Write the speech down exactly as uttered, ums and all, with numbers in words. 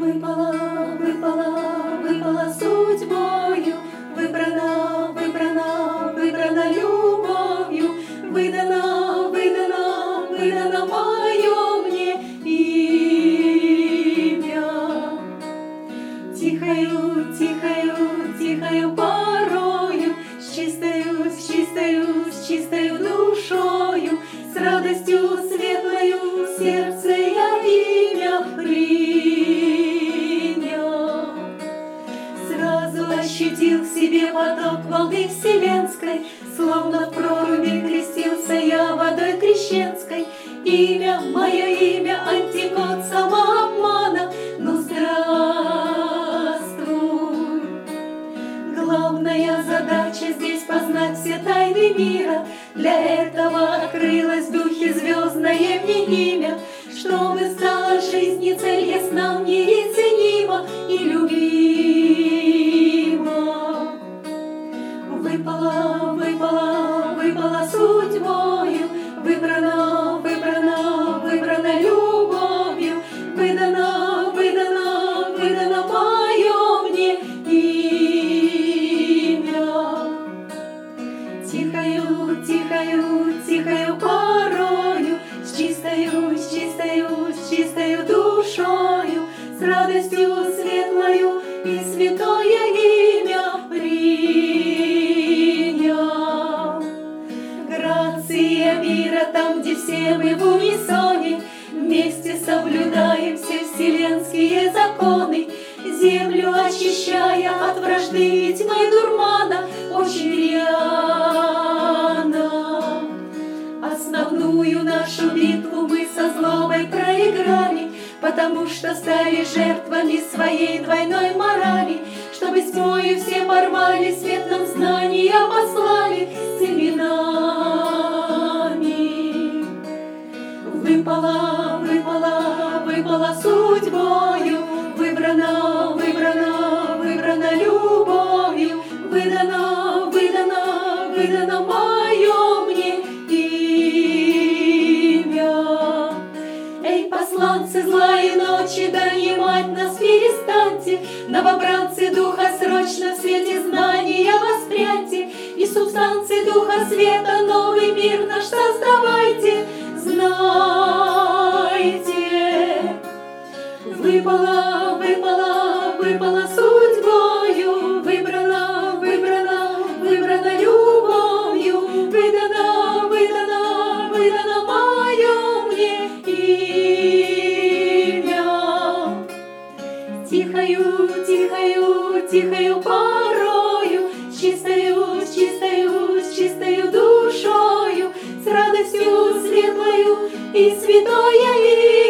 Выпала, выпала, выпала судьбою, выбрана, выбрана, выбрана любовью, выдана, выдана, выдана мое мне имя. Тихою, тихою, тихою порою, с чистою, с чистою, с чистою душою, с радостью светлою в сердце я имя принял. Сразу ощутил в себе поток волны вселенской, словно в проруби крестился я водой крещенской. Имя, мое имя, антикот самообмана, ну здравствуй. Главная задача здесь познать все тайны мира. Для этого открылось в духе звездное мне имя, чтобы стала жизнь и цель ясна мне и ценима, и любима. Выпала, выпала, выпала судьбою, выбрана, выбрана, выбрана любовью, выдана, выдана, выдана мое мне имя. Тихою, тихою, тихою порою, с чистою, с чистою, с чистою душою, с радостью светлою и святое имя принял. Грация мира там, где все мы в унисоне, вместе соблюдаем все вселенские законы, землю очищая от вражды и тьмы дурмана очень рьяно. Основную нашу битву мы со злобой проиграли, потому что стали жертвами своей двойной морали, чтобы с тьмою все порвали, свет нам знания послали с именами. Выпала, выпала, выпала судьбою, выбрана, выбрана, выбрана любовью, выдана, выдана, выдана мое мне имя. Эй, посланцы злая ночи, донимать нас перестаньте, новобранцы духа срочно в свете знания воспряньте, и субстанции духа света новый мир наш создавайте, знайте. Выпала, выпала, выпала судьбою, выбрана, выбрана, выбрана любовью, выдана, выдана, выдана мое мне имя. Тихою, тихою, тихою порою, с чистою, с чистою, с чистою душою, с радостью светлою и святое имя